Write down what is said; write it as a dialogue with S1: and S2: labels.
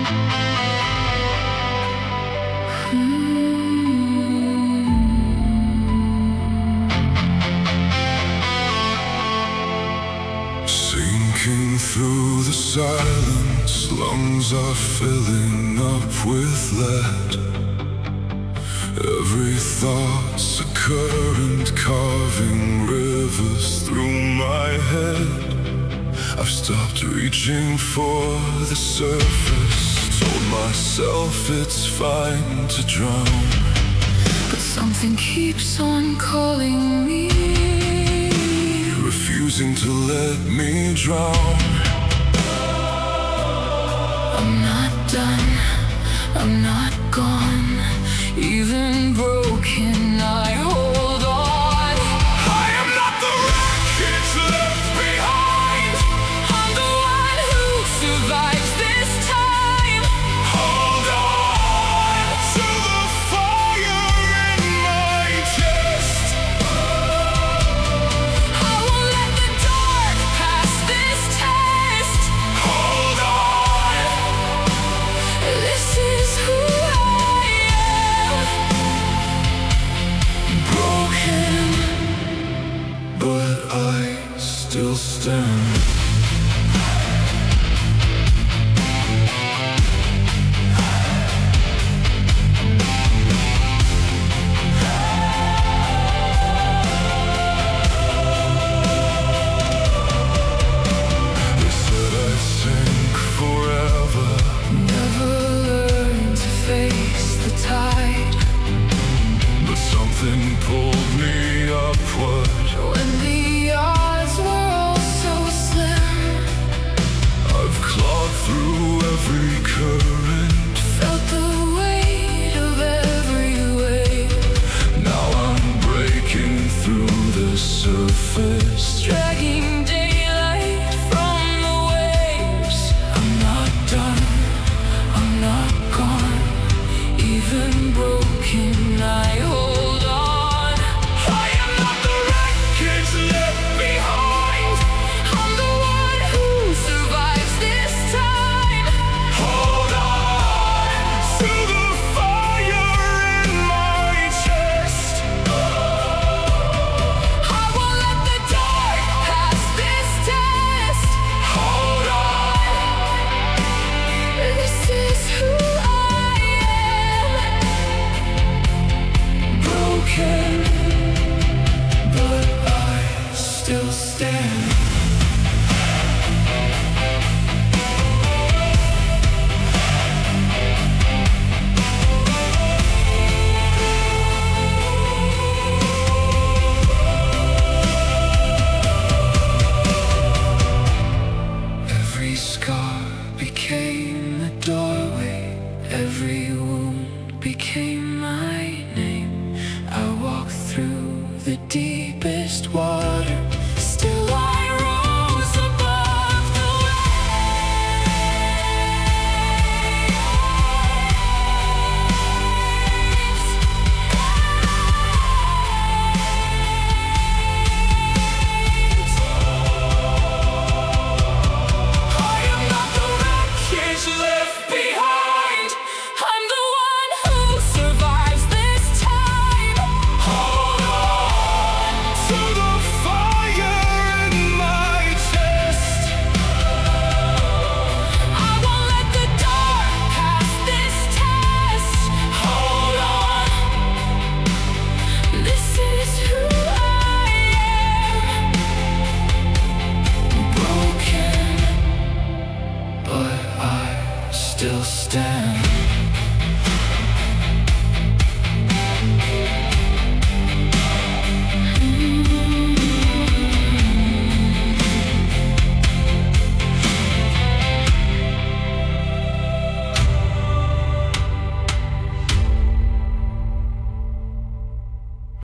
S1: Sinking through the silence, lungs are filling up with lead. Every thought's a current carving rivers through my head. I've stopped reaching for the surface, told myself it's fine to drown,
S2: but something keeps on calling me,
S1: refusing to let me drown.
S2: I'm not done, I'm not gone. Even broken, I hold on.
S1: I am not the wreckage left behind.
S2: I'm the one who survives this time.
S1: Hold on to the fire in my chest.
S2: I won't let the dark pass this test.
S1: Hold on.
S2: This is who I am.
S1: Broken, but I still stand. They said I'd sink forever,
S2: Never learn to face the tide.
S1: but something pulled me upward.
S2: When the odds were all so slim,
S1: I've clawed through every current.
S2: felt the weight of every wave.
S1: Now I'm breaking through the surface,
S2: Dragging daylight from the waves.
S1: I'm not done,
S2: I'm not gone. Even broken, I hold on.
S1: I am not the wreckage left behind.
S2: I'm the one who survives this time.
S1: Hold on to the fire in my chest.
S2: I won't let the dark pass this test.
S1: Hold on.
S2: This is who I am.
S1: Broken, but I still stand. Every scar became a doorway, every wound became my name. I walked through the deepest water,
S2: Still I rose above the waves.
S1: I am not the wreckage left behind.
S2: I'm the one who survives this time.
S1: Hold on to the fire in my chest.
S2: I won't let the dark pass this test.
S1: Hold on.
S2: This is who I am.
S1: Broken, but I still stand.